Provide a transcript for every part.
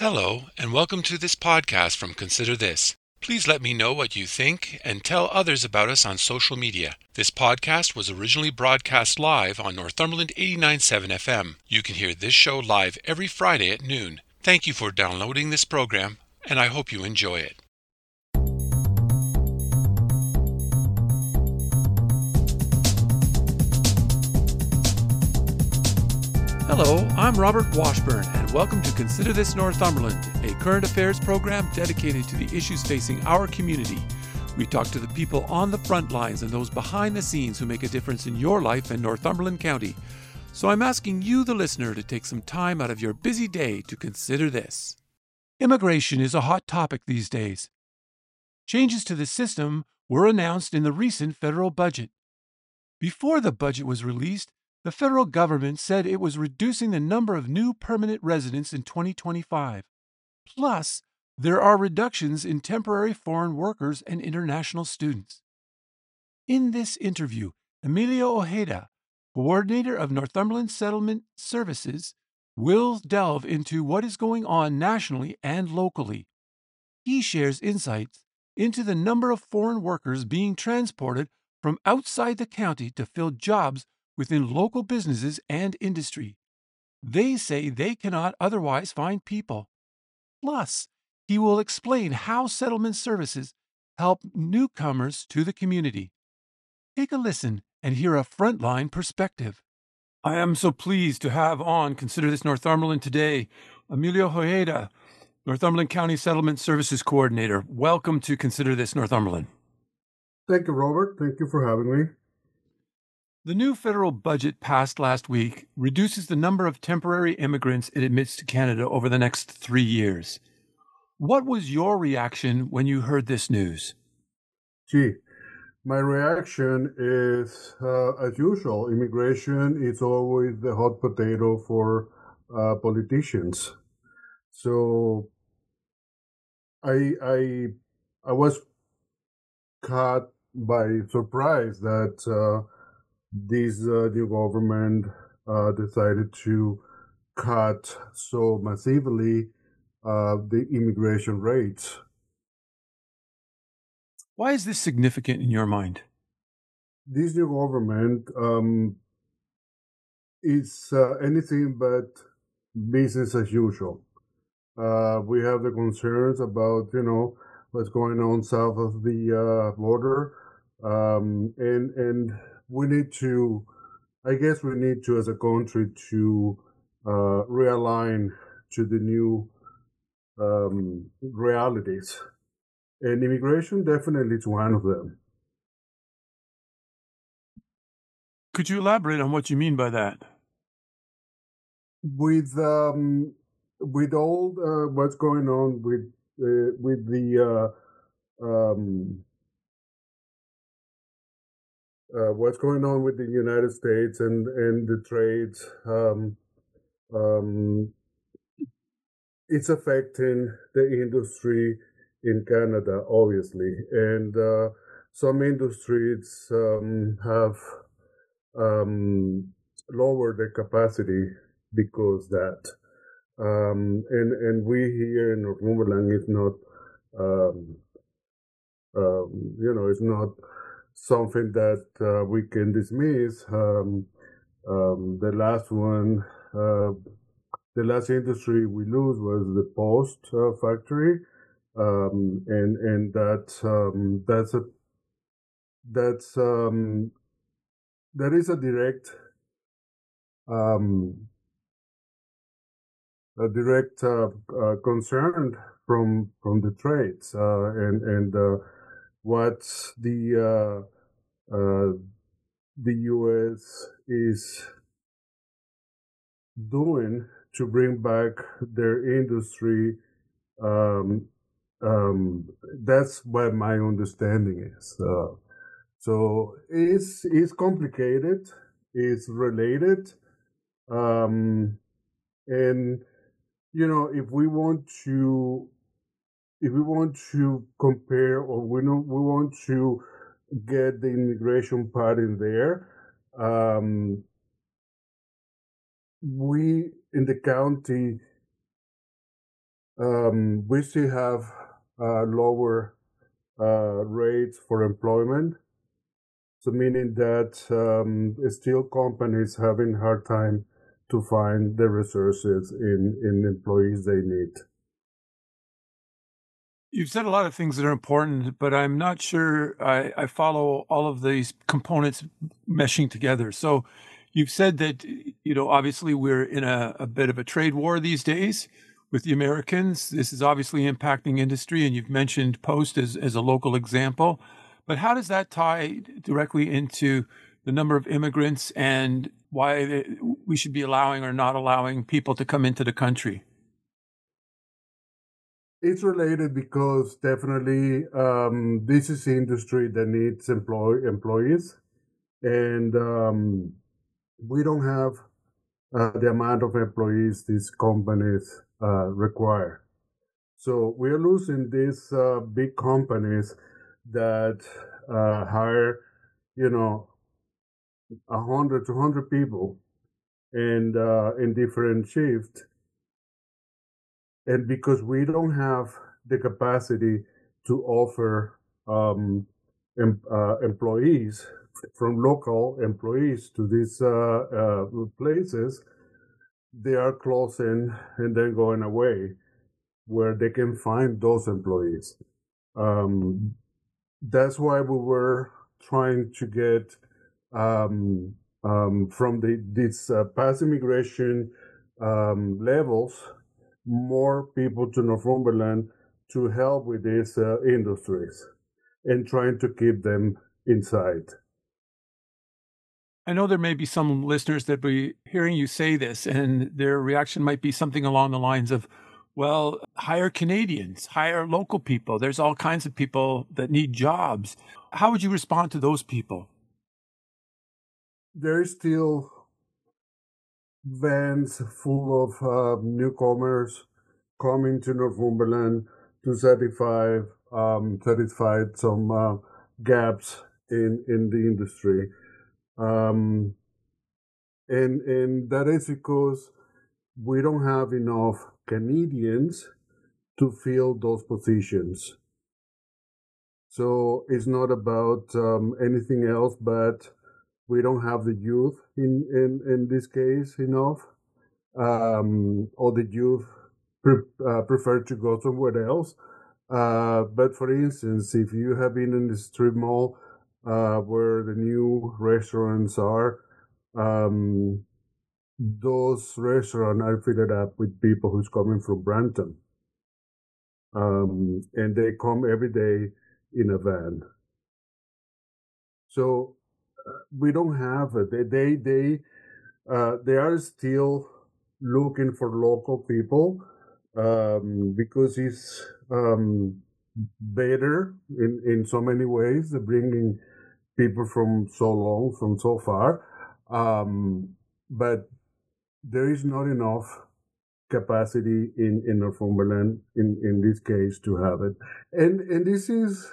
Hello, and welcome to this podcast from Consider This. Please let me know what you think and tell others about us on social media. This podcast was originally broadcast live on Northumberland 89.7 FM. You can hear this show live every Friday at noon. Thank you for downloading this program, and I hope you enjoy it. Hello, I'm Robert Washburn, and welcome to Consider This Northumberland, a current affairs program dedicated to the issues facing our community. We talk to the people on the front lines and those behind the scenes who make a difference in your life in Northumberland County. So I'm asking you, the listener, to take some time out of your busy day to consider this. Immigration is a hot topic these days. Changes to the system were announced in the recent federal budget. Before the budget was released, the federal government said it was reducing the number of new permanent residents in 2025. Plus, there are reductions in temporary foreign workers and international students. In this interview, Emilio Ojeda, coordinator of Northumberland Settlement Services, will delve into what is going on nationally and locally. He shares insights into the number of foreign workers being transported from outside the county to fill jobs within local businesses and industry. They say they cannot otherwise find people. Plus, he will explain how settlement services help newcomers to the community. Take a listen and hear a frontline perspective. I am so pleased to have on Consider This Northumberland today, Emilio Ojeda, Northumberland County Settlement Services Coordinator. Welcome to Consider This Northumberland. Thank you, Robert. Thank you for having me. The new federal budget passed last week reduces the number of temporary immigrants it admits to Canada over the next 3 years. What was your reaction when you heard this news? My reaction is, as usual, immigration is always the hot potato for politicians. So I was caught by surprise that this new government decided to cut so massively the immigration rates. Why is this significant in your mind? This new government is anything but business as usual. We have the concerns about, what's going on south of the border, and we need to, I guess, as a country, to realign to the new realities. And immigration definitely is one of them. Could you elaborate on what you mean by that? With all what's going on with what's going on with the United States and the trades, it's affecting the industry in Canada, obviously, and some industries have lowered their capacity because that. And we here in Northumberland is not, it's not something that we can dismiss. The last one, the last industry we lose was the post factory, and that is a direct concern from the trades, and what the U.S. is doing to bring back their industry. That's what my understanding is. So it's complicated. It's related, and if we want to compare, or we want to get the immigration part in there, we in the county We still have lower rates for employment. So meaning that still companies having hard time to find the resources in employees they need. You've said a lot of things that are important, but I'm not sure I follow all of these components meshing together. So you've said that, obviously we're in a bit of a trade war these days with the Americans. This is obviously impacting industry, and you've mentioned Post as a local example. But how does that tie directly into the number of immigrants and why we should be allowing or not allowing people to come into the country? It's related because definitely this is the industry that needs employees, and we don't have the amount of employees these companies require. So we are losing these big companies that hire, 100 to 100 people and in different shifts. And because we don't have the capacity to offer employees from local employees to these places, they are closing and then going away where they can find those employees. That's why we were trying to get from these past immigration levels more people to Northumberland to help with these industries and trying to keep them inside. I know there may be some listeners that be hearing you say this, and their reaction might be something along the lines of, well, hire Canadians, hire local people. There's all kinds of people that need jobs. How would you respond to those people? There is still vans full of newcomers coming to Northumberland to satisfy some gaps in the industry. And that is because we don't have enough Canadians to fill those positions. So it's not about anything else, but we don't have the youth in this case enough, or the youth prefer to go somewhere else. But for instance, if you have been in the strip mall where the new restaurants are, those restaurants are fitted up with people who's coming from Brampton, and they come every day in a van. So we don't have it. They are still looking for local people because it's better in so many ways, bringing people from so long, from so far. But there is not enough capacity in Northumberland in this case to have it. And this is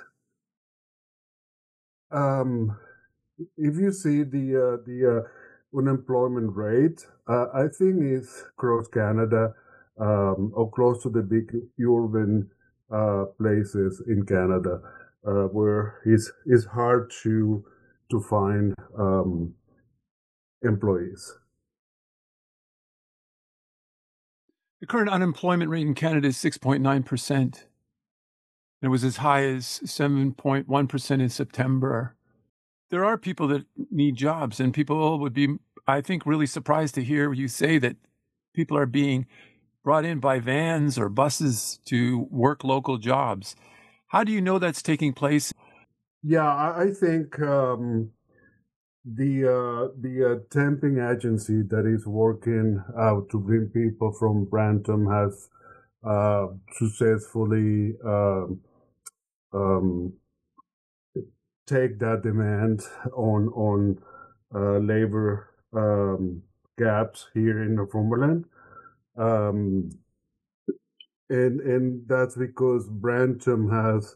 if you see the unemployment rate, I think it's across Canada or close to the big urban places in Canada where it's hard to find employees. The current unemployment rate in Canada is 6.9%. It was as high as 7.1% in September. There are people that need jobs, and people would be, I think, really surprised to hear you say that people are being brought in by vans or buses to work local jobs. How do you know that's taking place? Yeah, I think the temping agency that is working out to bring people from Brampton has successfully take that demand on labor gaps here in Northumberland. And that's because Brampton has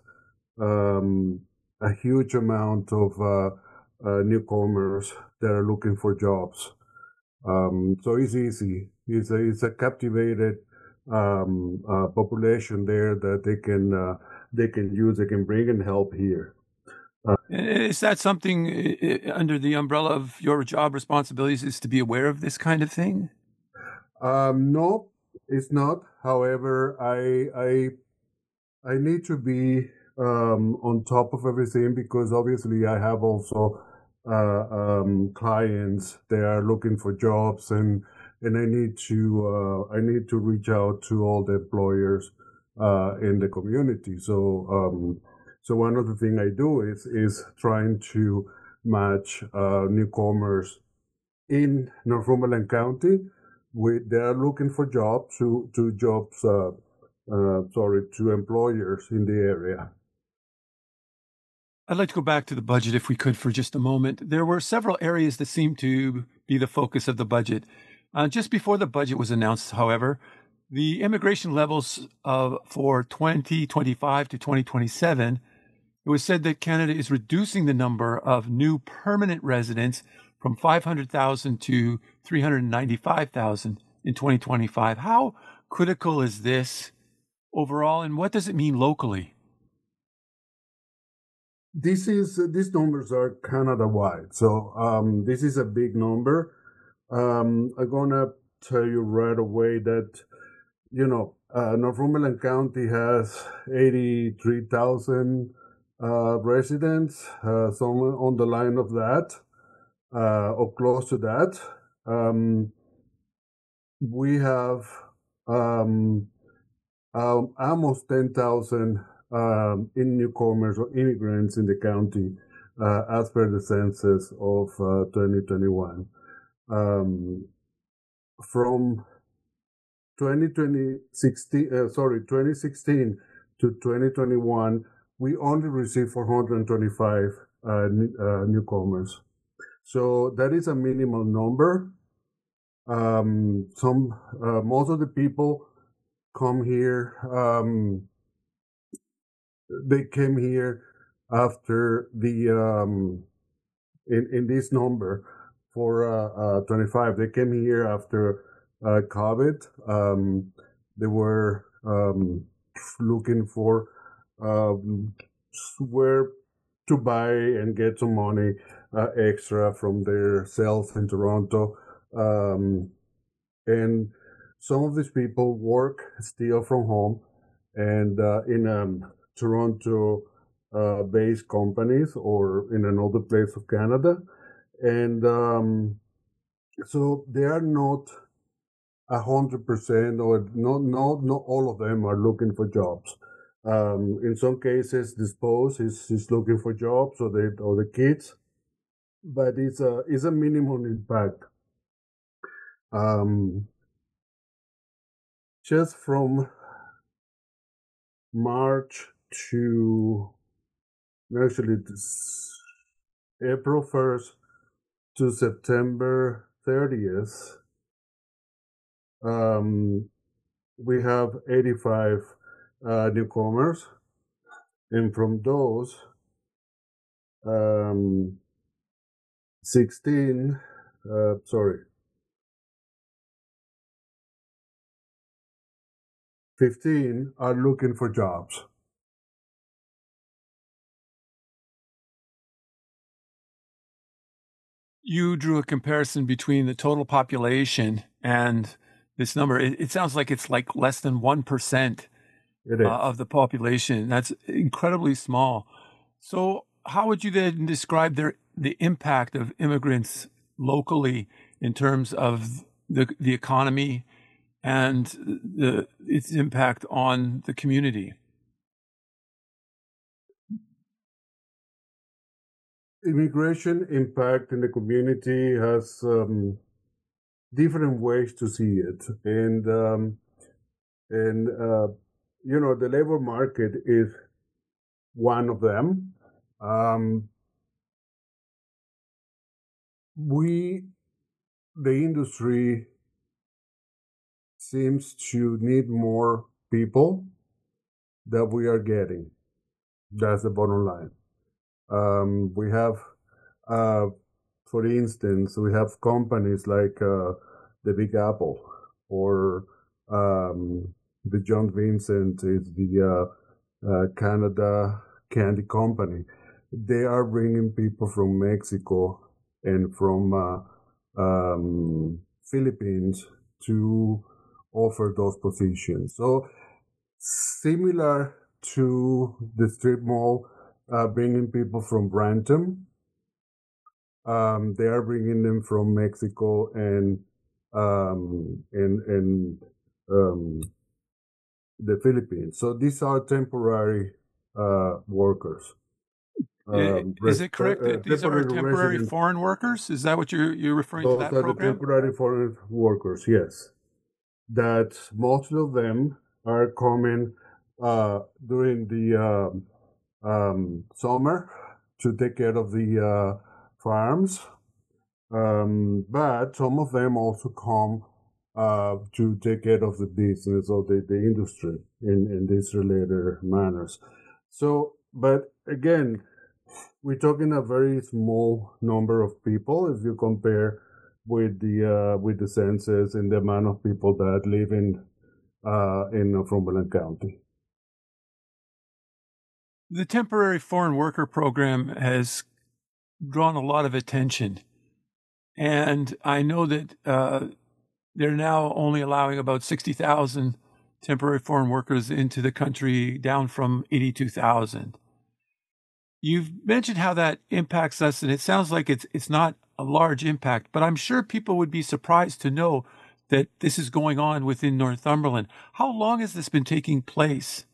a huge amount of newcomers that are looking for jobs. So it's easy. It's a captivated population there that they can use, they can bring and help here. Is that something under the umbrella of your job responsibilities is to be aware of this kind of thing? No, it's not. However, I need to be on top of everything because obviously I have also clients. They are looking for jobs, and I need to reach out to all the employers in the community. So one of the things I do is trying to match newcomers in Northumberland County. They are looking for jobs to jobs. To employers in the area. I'd like to go back to the budget if we could for just a moment. There were several areas that seemed to be the focus of the budget. Just before the budget was announced, however, the immigration levels for 2025 to 2027, it was said that Canada is reducing the number of new permanent residents from 500,000 to 395,000 in 2025. How critical is this overall, and what does it mean locally? These numbers are Canada wide, so this is a big number. I'm gonna tell you right away that Northumberland County has 83,000 residents, somewhere on the line of that, or close to that. We have almost 10,000 in newcomers or immigrants in the county as per the census of 2021. From 2016 to 2021, we only received 425 newcomers. So that is a minimal number. Most of the people come here. They came here after the in this number for 25. They came here after COVID. They were looking for where to buy and get some money extra from their sales in Toronto. And some of these people work still from home and in Toronto based companies or in another place of Canada. And so they are not 100% or not all of them are looking for jobs. In some cases, the spouse is looking for jobs or the kids, but it's a minimum impact. Just from March to actually April 1st to September 30th, we have 85 newcomers, and from those, 15 are looking for jobs. You drew a comparison between the total population and this number. It sounds like it's like less than 1% of the population. That's incredibly small. So how would you then describe the impact of immigrants locally in terms of the economy and its impact on the community? Immigration impact in the community has different ways to see it, and the labor market is one of them. The industry seems to need more people that we are getting. That's the bottom line. We have, for instance, we have companies like the Big Apple or the John Vincent is the Canada Candy Company. They are bringing people from Mexico and from Philippines to offer those positions. So similar to the strip mall bringing people from Branton, they are bringing them from Mexico and um, and and um, the Philippines. So these are temporary workers. Is it correct that these are Temporary temporary resident. foreign workers? Is that what you're referring to Those that are the program? temporary foreign workers. Yes, that most of them are coming during the summer to take care of the farms. But some of them also come to take care of the business or the industry in these related manners. So, but again, we're talking a very small number of people if you compare with the census and the amount of people that live in Northumberland County. The temporary foreign worker program has drawn a lot of attention, and I know that they're now only allowing about 60,000 temporary foreign workers into the country, down from 82,000. You've mentioned how that impacts us, and it sounds like it's not a large impact, but I'm sure people would be surprised to know that this is going on within Northumberland. How long has this been taking place?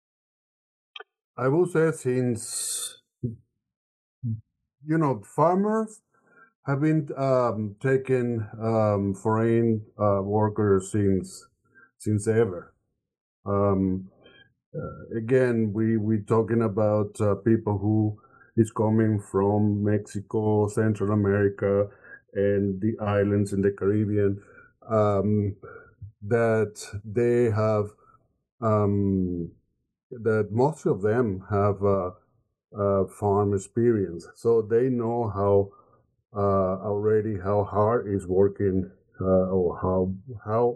I will say since farmers have been taking foreign workers since ever. Um, Again, we talking about people who is coming from Mexico, Central America, and the islands in the Caribbean. That they have um, that most of them have farm experience, so they know how already how hard is working or how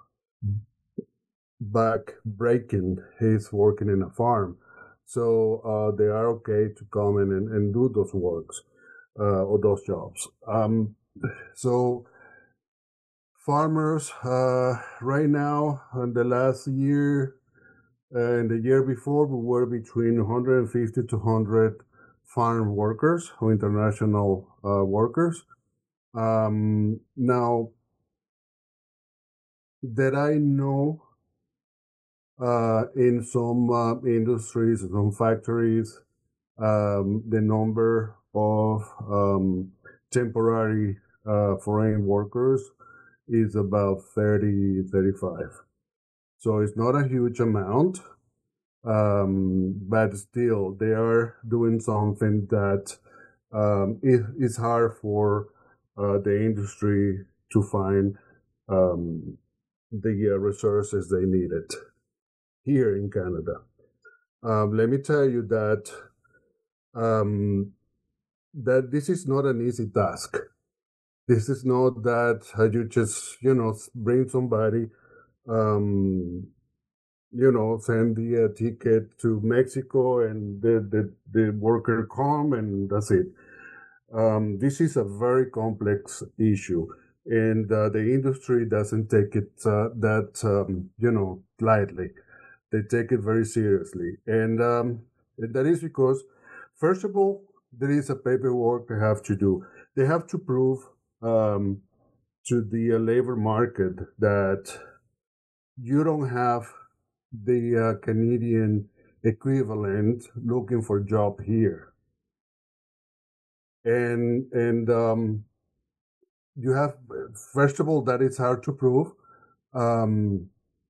back breaking is working in a farm. So they are okay to come in and do those works or those jobs. So farmers right now in the last year and the year before we were between 150 to 100 farm workers or international workers. Now that I know in some industries, some factories, the number of temporary foreign workers is about 30, 35. So it's not a huge amount, but still they are doing something that is hard for the industry to find the resources they needed here in Canada. Let me tell you um, that this is not an easy task. This is not that you just bring somebody, send the ticket to Mexico and the worker come and that's it. This is a very complex issue, and the industry doesn't take it lightly. They take it very seriously, and that is because, first of all, there is a paperwork they have to do. They have to prove um, to the labor market that you don't have the Canadian equivalent looking for job here, and you have, first of all, that it's hard to prove. Um,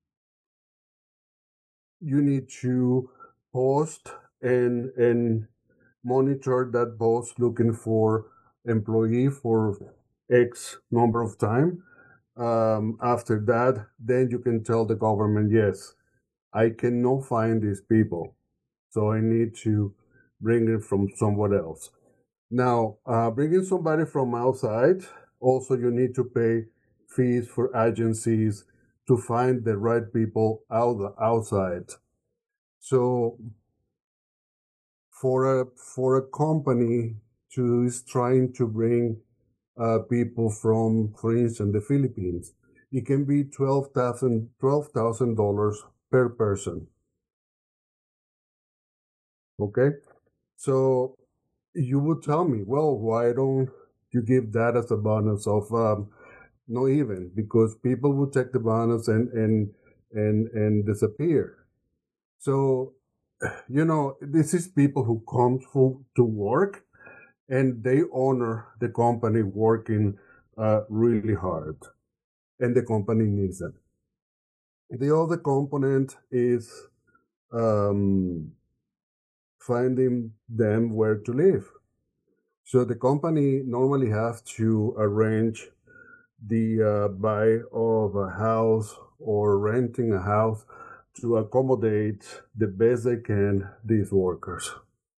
you need to post and monitor that post looking for employee for X number of time. After that, then you can tell the government, yes, I cannot find these people, so I need to bring it from somewhere else. Now, bringing somebody from outside, also you need to pay fees for agencies to find the right people outside. So for a company to is trying to bring people from, for instance, the Philippines, it can be $12,000 per person. Okay, so you would tell me, well, why don't you give that as a bonus of no even because people would take the bonus and disappear. So this is people who come to work and they honor the company working really hard, and the company needs them. The other component is um, finding them where to live. So the company normally has to arrange the buy of a house or renting a house to accommodate the best they can these workers.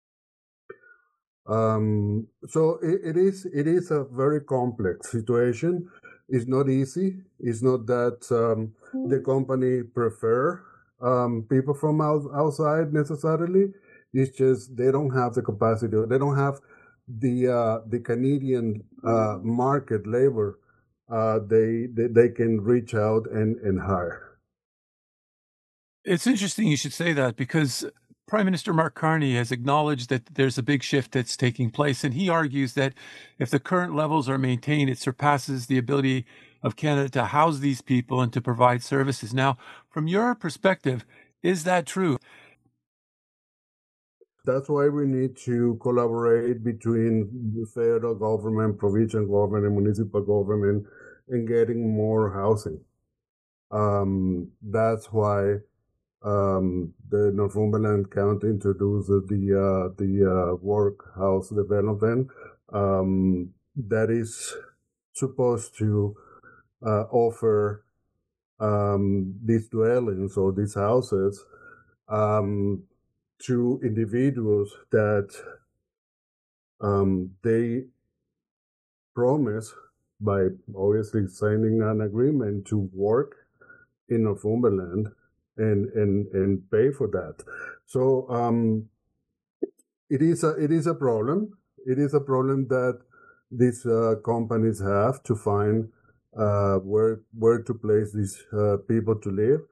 So it is a very complex situation. It's not easy. It's not that the company prefer people from outside necessarily. It's just they don't have the capacity. They don't have the Canadian market labor. They can reach out and hire. It's interesting you should say that because Prime Minister Mark Carney has acknowledged that there's a big shift that's taking place. And he argues that if the current levels are maintained, it surpasses the ability of Canada to house these people and to provide services. Now, from your perspective, is that true? That's why we need to collaborate between the federal government, provincial government, and municipal government in getting more housing. That's why the Northumberland County introduced the workhouse development that is supposed to offer these dwellings or these houses um, to individuals that they promise by obviously signing an agreement to work in Northumberland and pay for that. So it is a problem. It is a problem that these companies have to find where to place these people to live.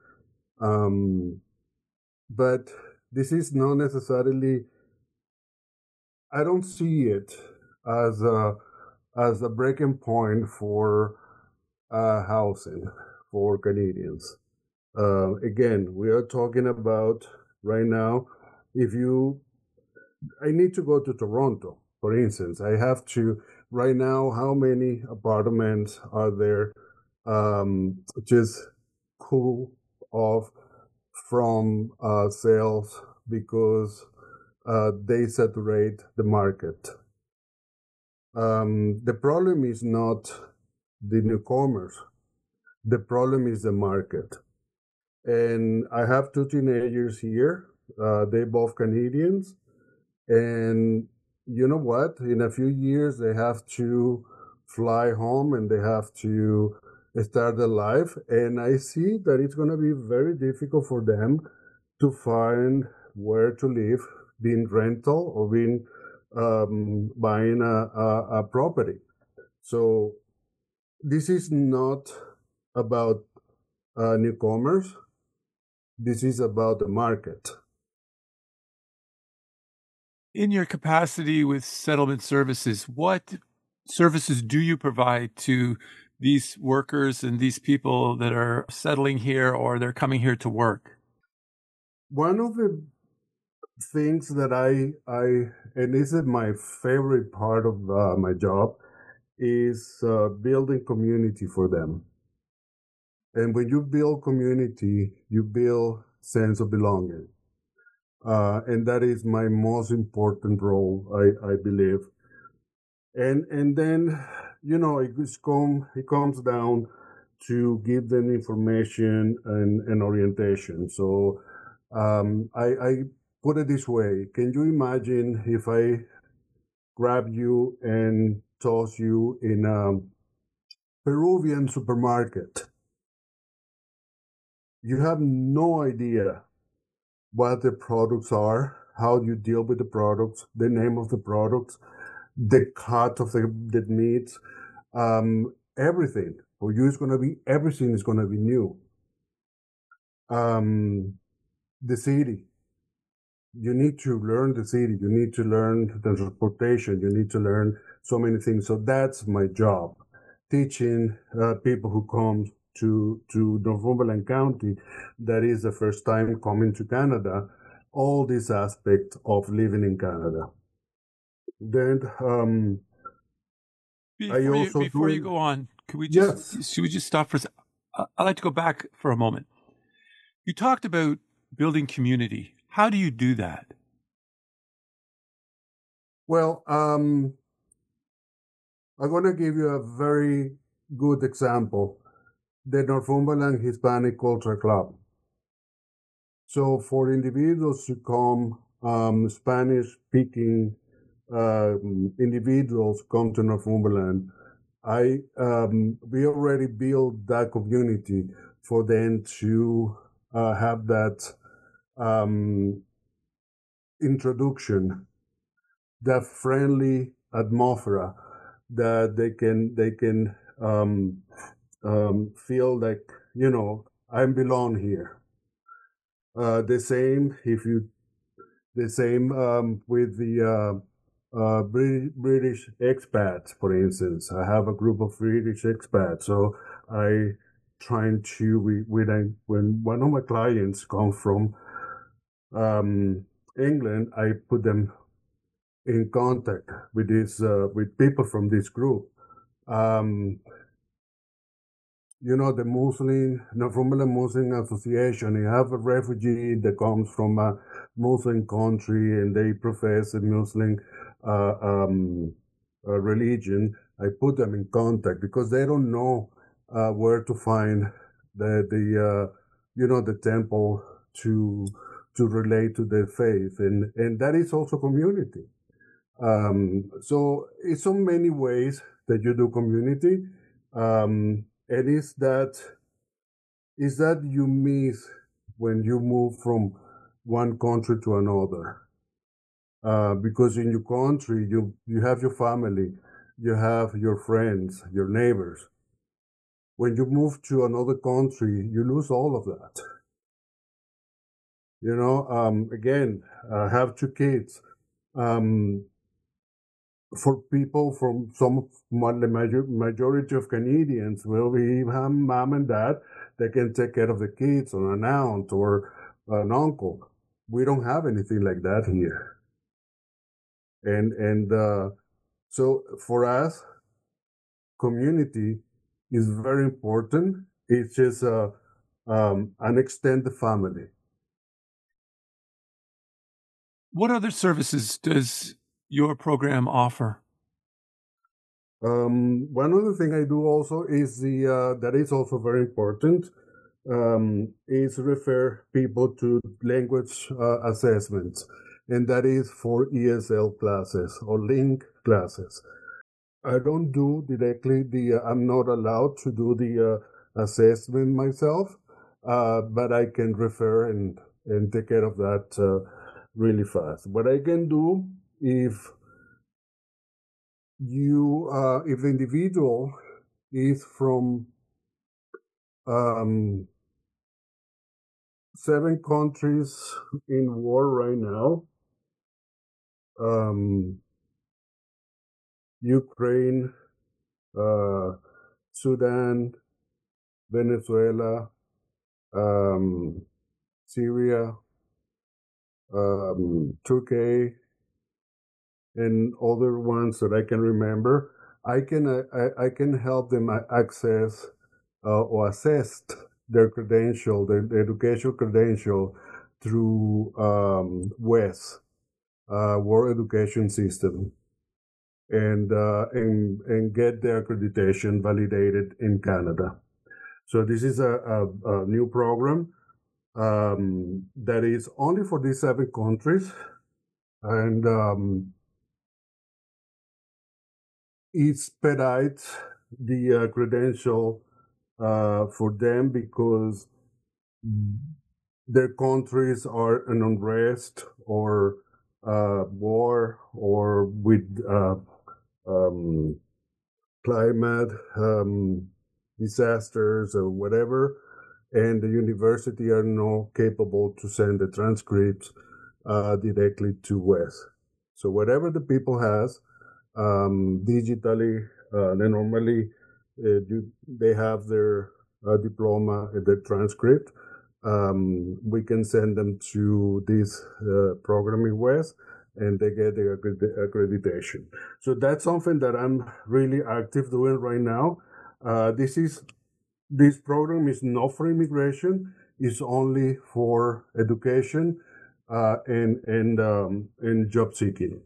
But this is not necessarily. I don't see it as a breaking point for housing for Canadians. Again, we are talking about right now. If you, I need to go to Toronto, for instance. I have to right now. How many apartments are there? Just cool off from sales because they saturate the market. The problem is not the newcomers. The problem is the market. And I have two teenagers here. They both Canadians, and you know what? In a few years, they have to fly home and they have to start their life. And I see that it's going to be very difficult for them to find where to live, being rental or being buying a property. So this is not about newcomers. This is about the market. In your capacity with settlement services, what services do you provide to these workers and these people that are settling here or they're coming here to work? One of the things that I and this is my favorite part of my job is building community for them. And when you build community, you build sense of belonging. And that is my most important role, I believe. And then, it comes down to give them information and orientation. So I put it this way. Can you imagine if I grab you and toss you in a Peruvian supermarket? You have no idea what the products are, how you deal with the products, the name of the products, the cut of the meat, everything. For you, it's going to be everything is going to be new. Um, the city, you need to learn the city, you need to learn the transportation, you need to learn so many things. So that's my job, teaching people who come to Northumberland County, that is the first time coming to Canada, all these aspects of living in Canada. Then I also Before you do. go on, Yes. should we just stop for a sec? I'd like to go back for a moment. You talked about building community. How do you do that? Well, I'm going to give you a very good example. The Northumberland Hispanic Culture Club. So for individuals to come, Spanish-speaking individuals come to Northumberland, we already built that community for them to have that um, introduction, that friendly atmosphere that they can feel like, I belong here. The same if you the same with the British expats, for instance. I have a group of British expats, so I trying to when one of my clients come from England, I put them in contact with this with people from this group. Um, the Muslim, Northumberland Muslim Association, you have a refugee that comes from a Muslim country and they profess a Muslim uh, um, religion. I put them in contact because they don't know where to find the temple to relate to their faith, and that is also community. So it's so many ways that you do community. And is that you miss when you move from one country to another. Because in your country, you have your family, you have your friends, your neighbors. When you move to another country, you lose all of that. Again, I have two kids. Um, for people from the majority of Canadians, well, we have mom and dad that can take care of the kids, or an aunt or an uncle. We don't have anything like that here, and so for us, community is very important. It's just an extended family. What other services does your program offer? One other thing I do also is that is also very important, is refer people to language assessments, and that is for ESL classes or link classes. I don't do directly I'm not allowed to do the assessment myself, but I can refer and take care of that really fast. What I can do, if if the individual is from um, 7 countries in war right now: um, Ukraine, uh, Sudan, Venezuela, um, Syria, Turkey, and other ones that I can remember. I can help them access or assess their credential, their educational credential through WES, World Education System, and get their accreditation validated in Canada. So this is a new program that is only for these 7 countries, and it expedites the credential for them, because their countries are in unrest or war or with um, climate disasters or whatever, and the university are not capable to send the transcripts directly to West. So whatever the people has digitally, they normally they have their diploma, their transcript. We can send them to this program in West, and they get the accreditation. So that's something that I'm really active doing right now. This program is not for immigration; it's only for education and job seeking.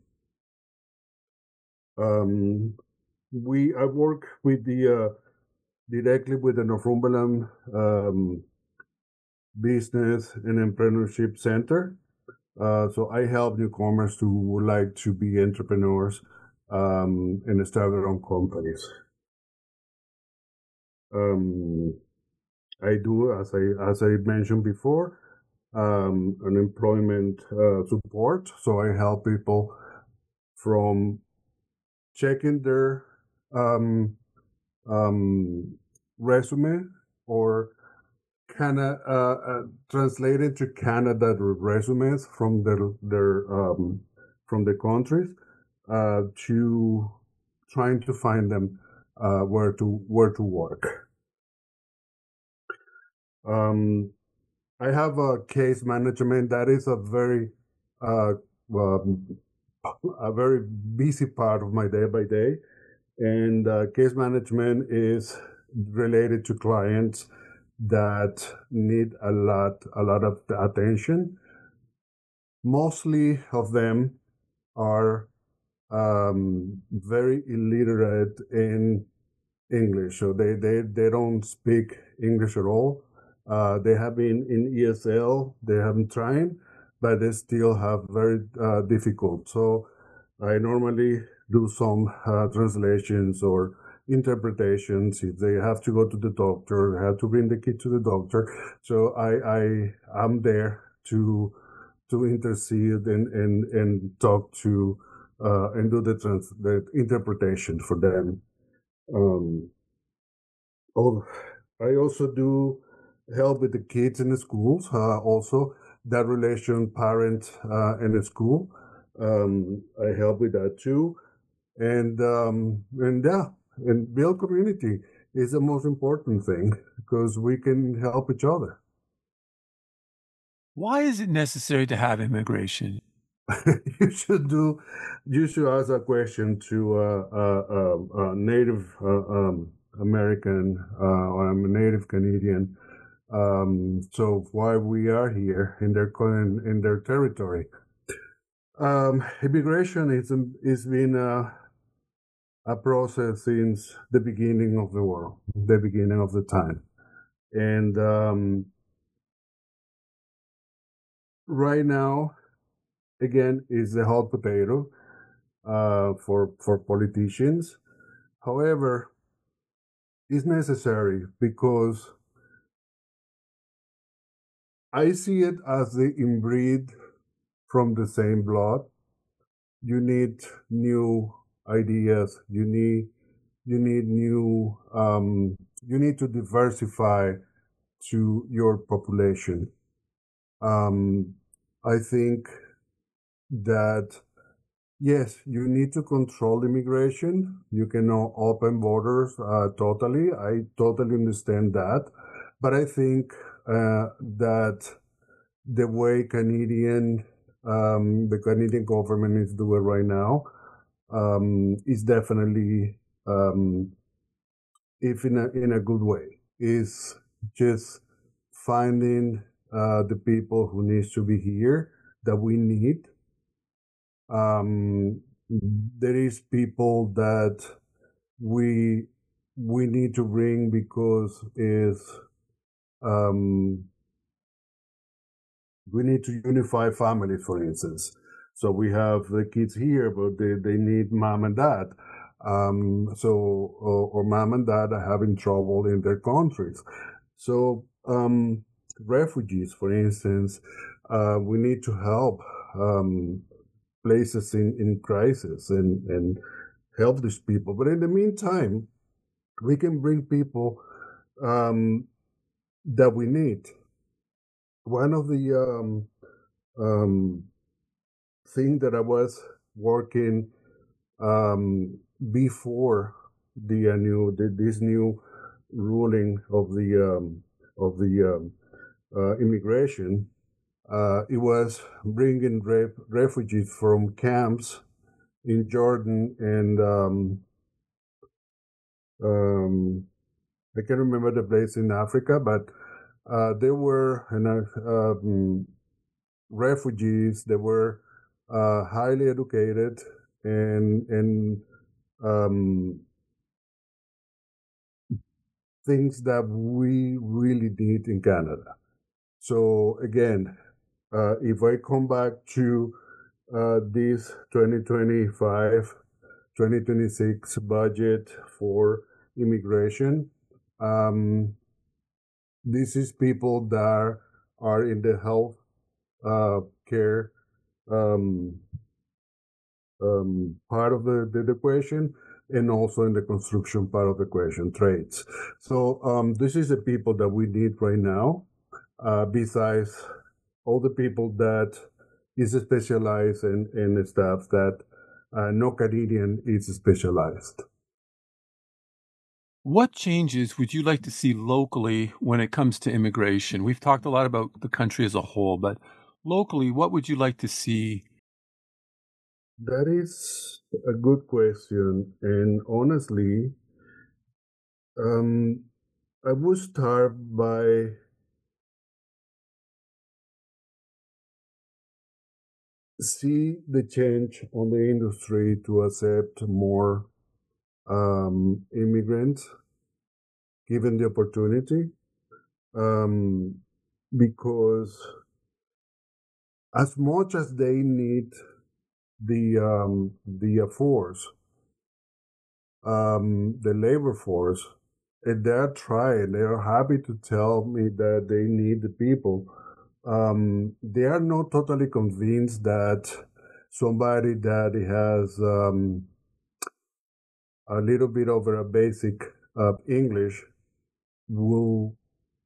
Um, I work with the directly with the Northumberland Business and Entrepreneurship Center. So I help newcomers who would like to be entrepreneurs and start their own companies. Um, I do, as I mentioned before, unemployment support. So I help people from checking their um, resume or translated to Canada resumes from from the countries to trying to find them where to work. I have a case management that is uh, um, a very busy part of my day by day, and case management is related to clients that need a lot of attention. Mostly of them are very illiterate in English, so they don't speak English at all. They have been in ESL, they haven't tried, but they still have very difficult. So I normally do some translations or interpretations if they have to go to the doctor, have to bring the kid to the doctor. So I'm there to intercede and talk to and do the interpretation for them. Um, oh, I also do help with the kids in the schools. Also, that relation parent and the school. I help with that too, and yeah, and build community is the most important thing because we can help each other. Why is it necessary to have immigration? you should do. You should ask a question to a Native American or I'm a Native Canadian. So why we are here in in their territory? Immigration is been a process since the beginning of the world, the beginning of the time, and right now again is the hot potato for politicians. However, it's necessary because I see it as the inbreed from the same blood. You need new ideas. You need new. You need to diversify to your population. Um, I think that yes, you need to control immigration. You cannot open borders totally. I totally understand that. But I think that the way the Canadian government is doing right now, is definitely, if in a good way, is just finding the people who needs to be here that we need. Um, there is people that we we need to bring because is um, we need to unify families, for instance. So we have the kids here, but they need mom and dad. Or mom and dad are having trouble in their countries. So refugees, for instance. We need to help um, places in crisis and help these people. But in the meantime, we can bring people um, that we need. One of the um, thing that I was working before this new ruling of the immigration. It was bringing refugees from camps in Jordan and um, I can't remember the place in Africa, but there were refugees that were highly educated and um, things that we really need in Canada. So again, if I come back to this 2025, 2026 budget for immigration, this is people that are in the health care um, part of the equation, and also in the construction part of the equation, trades. So this is the people that we need right now, besides all the people that is specialized in stuff that no Canadian is specialized. What changes would you like to see locally when it comes to immigration? We've talked a lot about the country as a whole, but locally, what would you like to see? That is a good question, and honestly, um, I would start by see the change on the industry to accept more immigrants given the opportunity, um, because as much as they need the force, the labor force, and they're trying, they are happy to tell me that they need the people. They are not totally convinced that somebody that has a little bit over a basic English will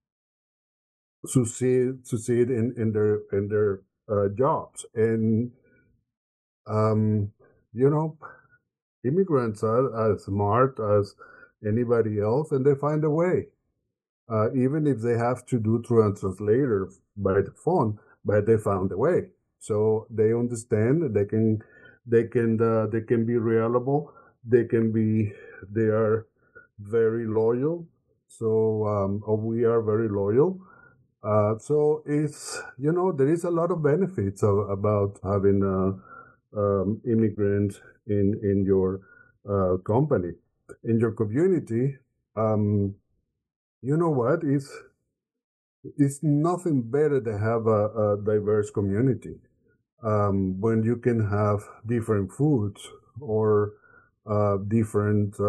succeed in their jobs. And um, you know, immigrants are as smart as anybody else, and they find a way. Even if they have to do through a translator by the phone, but they found a way. So they understand. They can be reliable. They are very loyal. So we are very loyal. So it's there is a lot of benefits about having immigrants in your company, in your community. Um, you know what? It's nothing better to have a diverse community when you can have different foods or different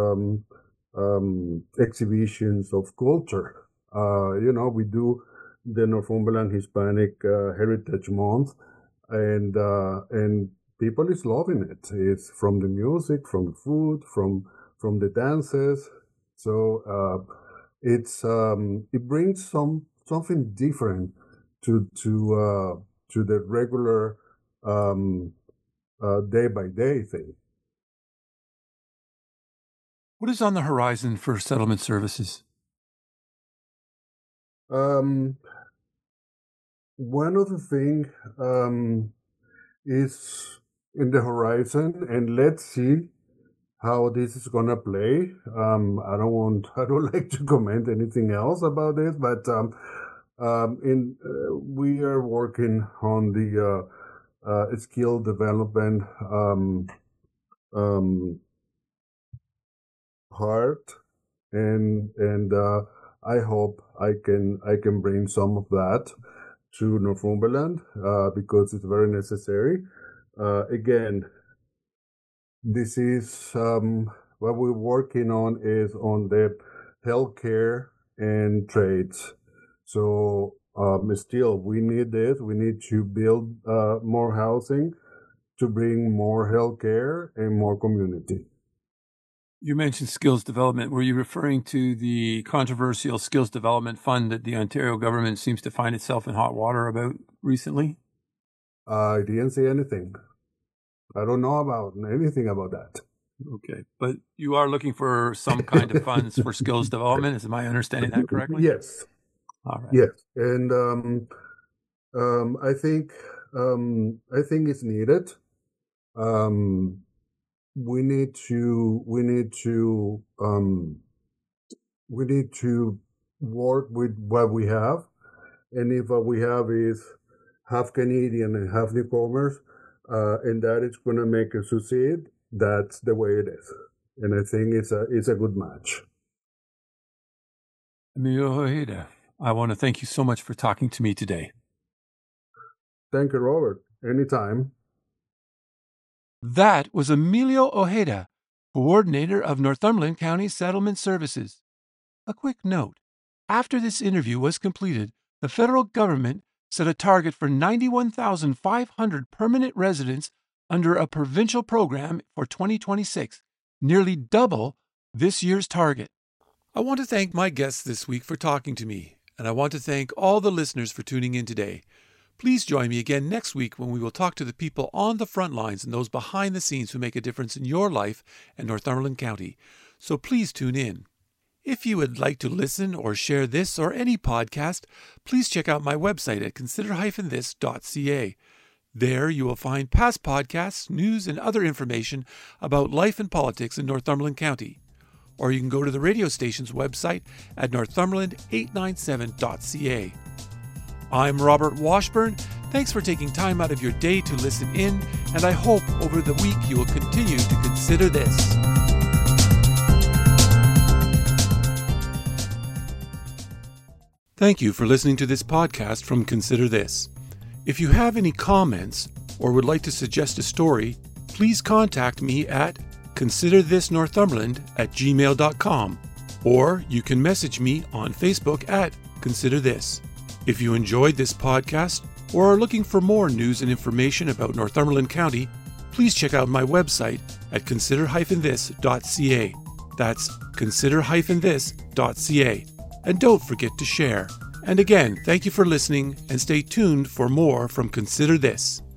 exhibitions of culture. We do the Northumberland Hispanic Heritage Month, and people is loving it. It's from the music, from the food, from the dances. So it brings something different to the regular um, day by day thing. What is on the horizon for settlement services? Um, One of the thing is in the horizon, and let's see how this is gonna play. I don't like to comment anything else about this, but in we are working on the skill development um, part, and I hope I can bring some of that to Northumberland because it's very necessary. Again, this is what we're working on is on the healthcare and trades. So Still, we need this. We need to build more housing to bring more healthcare and more community. You mentioned skills development. Were you referring to the controversial skills development fund that the Ontario government seems to find itself in hot water about recently? I didn't say anything. I don't know about anything about that. Okay, but you are looking for some kind of funds for skills development. Is my understanding that correctly? Yes. All right. Yes, and I think it's needed. We need to work with what we have, and if what we have is half Canadian and half newcomers, and that is going to make it succeed, that's the way it is, and I think it's a good match. Emilio Ojeda, I want to thank you so much for talking to me today. Thank you, Robert. Anytime. That was Emilio Ojeda, Coordinator of Northumberland County Settlement Services. A quick note. After this interview was completed, the federal government set a target for 91,500 permanent residents under a provincial program for 2026, nearly double this year's target. I want to thank my guests this week for talking to me, and I want to thank all the listeners for tuning in today. Please join me again next week when we will talk to the people on the front lines and those behind the scenes who make a difference in your life and Northumberland County. So please tune in. If you would like to listen or share this or any podcast, please check out my website at consider-this.ca. There you will find past podcasts, news, and other information about life and politics in Northumberland County. Or you can go to the radio station's website at northumberland897.ca. I'm Robert Washburn. Thanks for taking time out of your day to listen in, and I hope over the week you will continue to consider this. Thank you for listening to this podcast from Consider This. If you have any comments or would like to suggest a story, please contact me at considerthisnorthumberland@gmail.com, or you can message me on Facebook at Consider This. If you enjoyed this podcast or are looking for more news and information about Northumberland County, please check out my website at consider-this.ca. That's consider-this.ca. And don't forget to share. And again, thank you for listening, and stay tuned for more from Consider This.